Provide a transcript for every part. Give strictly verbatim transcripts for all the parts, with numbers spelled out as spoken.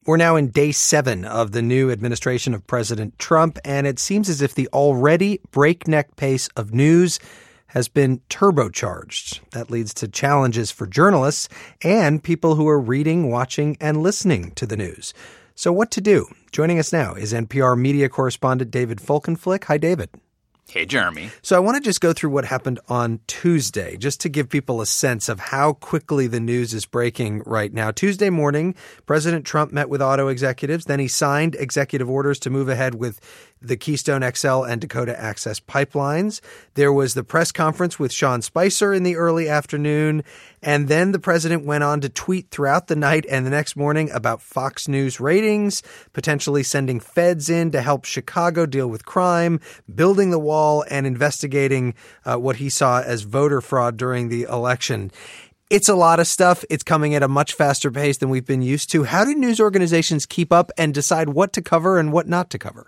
We're now in day seven of the new administration of President Trump, and it seems as if the already breakneck pace of news has been turbocharged. That leads to challenges for journalists and people who are reading, watching, and listening to the news. So what to do? Joining us now is N P R media correspondent David Folkenflik. Hi, David. Hey, Jeremy. So I want to just go through what happened on Tuesday, just to give people a sense of how quickly the news is breaking right now. Tuesday morning, President Trump met with auto executives. Then he signed executive orders to move ahead with the Keystone X L and Dakota Access pipelines. There was the press conference with Sean Spicer in the early afternoon. And then the president went on to tweet throughout the night and the next morning about Fox News ratings, potentially sending feds in to help Chicago deal with crime, building the wall, and investigating uh, what he saw as voter fraud during the election. It's a lot of stuff. It's coming at a much faster pace than we've been used to. How do news organizations keep up and decide what to cover and what not to cover?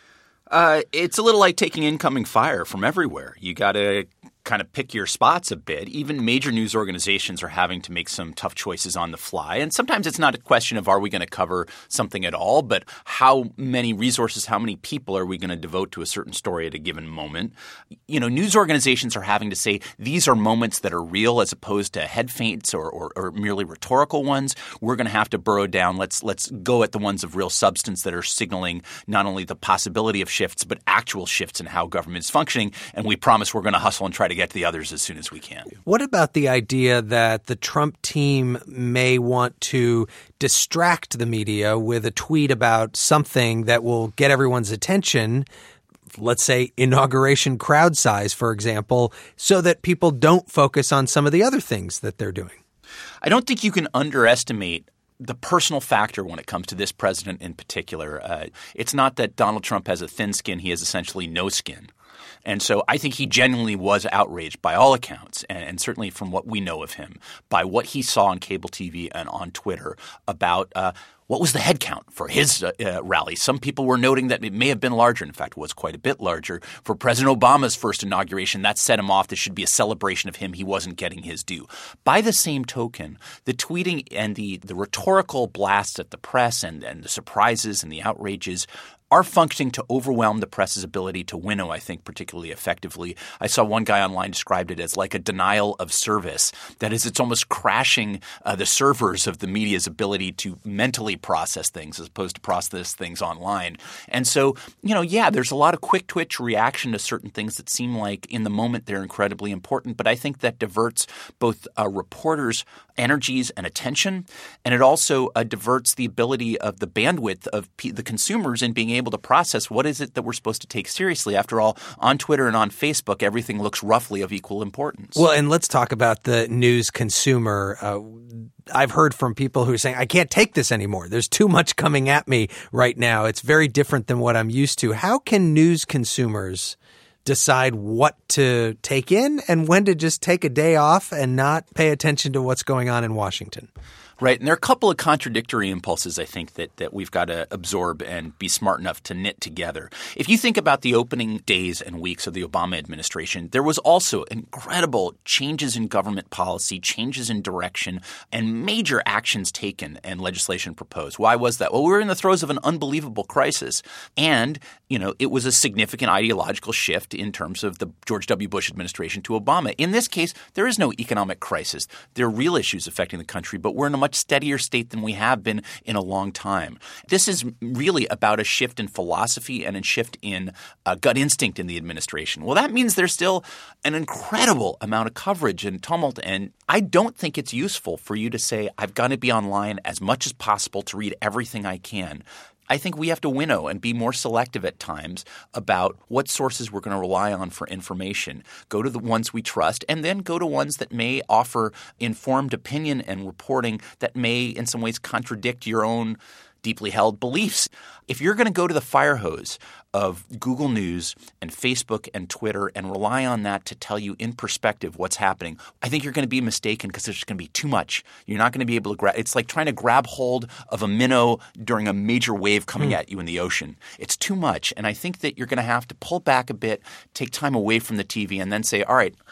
Uh, it's a little like taking incoming fire from everywhere. You got to kind of pick your spots a bit. Even major news organizations are having to make some tough choices on the fly. And sometimes it's not a question of are we going to cover something at all, but how many resources, how many people are we going to devote to a certain story at a given moment? You know, news organizations are having to say these are moments that are real as opposed to head feints or, or, or merely rhetorical ones. We're going to have to burrow down. Let's let's go at the ones of real substance that are signaling not only the possibility of shifts, but actual shifts in how government is functioning. And we promise we're going to hustle and try to get to the others as soon as we can. What about the idea that the Trump team may want to distract the media with a tweet about something that will get everyone's attention, let's say inauguration crowd size, for example, so that people don't focus on some of the other things that they're doing? I don't think you can underestimate the personal factor when it comes to this president in particular. Uh, it's not that Donald Trump has a thin skin. He has essentially no skin. And so I think he genuinely was outraged by all accounts, and, and certainly from what we know of him, by what he saw on cable T V and on Twitter about uh, what was the head count for his uh, uh, rally. Some people were noting that it may have been larger. In fact, it was quite a bit larger. For President Obama's first inauguration, that set him off. This should be a celebration of him. He wasn't getting his due. By the same token, the tweeting and the, the rhetorical blasts at the press and, and the surprises and the outrages are functioning to overwhelm the press's ability to winnow, I think, particularly effectively. I saw one guy online described it as like a denial of service. That is, it's almost crashing uh, the servers of the media's ability to mentally process things as opposed to process things online. And so, you know, yeah, there's a lot of quick twitch reaction to certain things that seem like in the moment they're incredibly important. But I think that diverts both uh, reporters' energies and attention, and it also uh, diverts the ability of the bandwidth of p- the consumers in being able to process what is it that we're supposed to take seriously. After all, on Twitter and on Facebook, everything looks roughly of equal importance. Well, and let's talk about the news consumer. Uh, I've heard from people who are saying, I can't take this anymore. There's too much coming at me right now. It's very different than what I'm used to. How can news consumers decide what to take in and when to just take a day off and not pay attention to what's going on in Washington? Right. And there are a couple of contradictory impulses, I think, that, that we've got to absorb and be smart enough to knit together. If you think about the opening days and weeks of the Obama administration, there was also incredible changes in government policy, changes in direction, and major actions taken and legislation proposed. Why was that? Well, we were in the throes of an unbelievable crisis. And, you know, it was a significant ideological shift in terms of the George W. Bush administration to Obama. In this case, there is no economic crisis. There are real issues affecting the country, but we're in a much steadier state than we have been in a long time. This is really about a shift in philosophy and a shift in uh, gut instinct in the administration. Well, that means there's still an incredible amount of coverage and tumult, and I don't think it's useful for you to say, I've got to be online as much as possible to read everything I can. I think we have to winnow and be more selective at times about what sources we're going to rely on for information. Go to the ones we trust, and then go to ones that may offer informed opinion and reporting that may in some ways contradict your own deeply held beliefs. If you're going to go to the fire hose of Google News and Facebook and Twitter and rely on that to tell you in perspective what's happening, I think you're going to be mistaken because there's going to be too much. You're not going to be able to grab – it's like trying to grab hold of a minnow during a major wave coming mm. at you in the ocean. It's too much, and I think that you're going to have to pull back a bit, take time away from the T V, and then say, all right,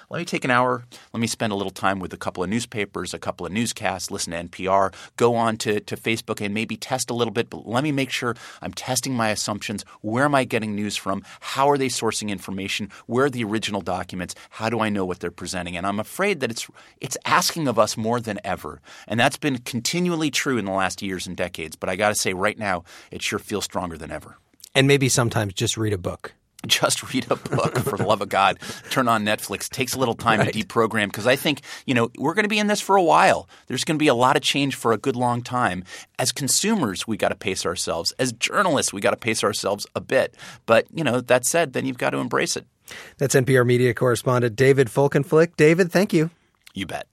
let me take an hour. Let me spend a little time with a couple of newspapers, a couple of newscasts, listen to N P R, go on to, to Facebook and maybe test a little bit. But let me make sure I'm testing my assumptions. Where am I getting news from? How are they sourcing information? Where are the original documents? How do I know what they're presenting? And I'm afraid that it's it's asking of us more than ever. And that's been continually true in the last years and decades. But I got to say right now, it sure feels stronger than ever. And maybe sometimes just read a book. Just read a book, for the love of God. Turn on Netflix. Takes a little time right. to deprogram because I think, you know, we're going to be in this for a while. There's going to be a lot of change for a good long time. As consumers, we got to pace ourselves. As journalists, we got to pace ourselves a bit. But, you know, that said, then you've got to embrace it. That's N P R media correspondent David Folkenflik. David, thank you. You bet.